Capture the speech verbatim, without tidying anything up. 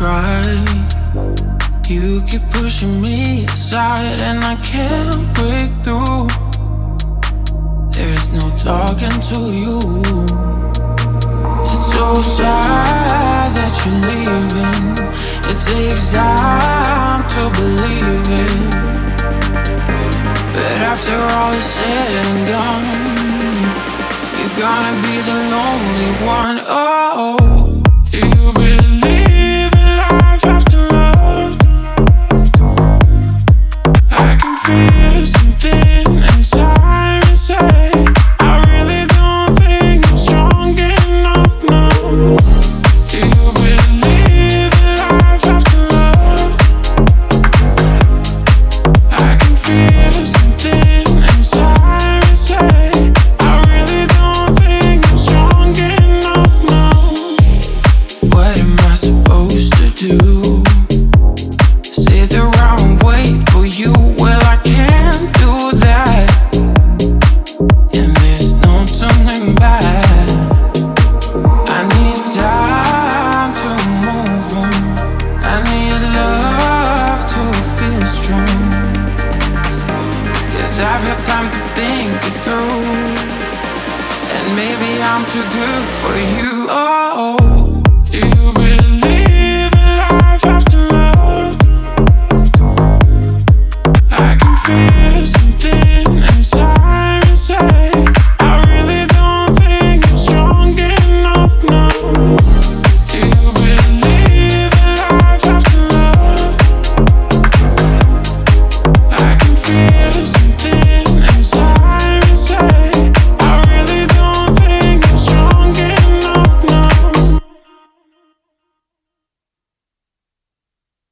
try. You keep pushing me aside and I can't break through. There's no talking to you. It's so sad that you're leaving. It takes time to believe it, but after all is said and done, you're gonna be the lonely one. Oh, you believe in life after love. I can feel something inside me say, I really don't think you're strong enough now. You believe in life after love. I can feel something inside me say, I really don't think you're strong enough now. What am I supposed to do? Sit around, wait for you? Well, I can't do that, and there's no turning back. I need time to move on. I need love to feel strong, 'cause I've had time to think it through, and maybe I'm too good for you. Oh, you believe in life after love. I can feel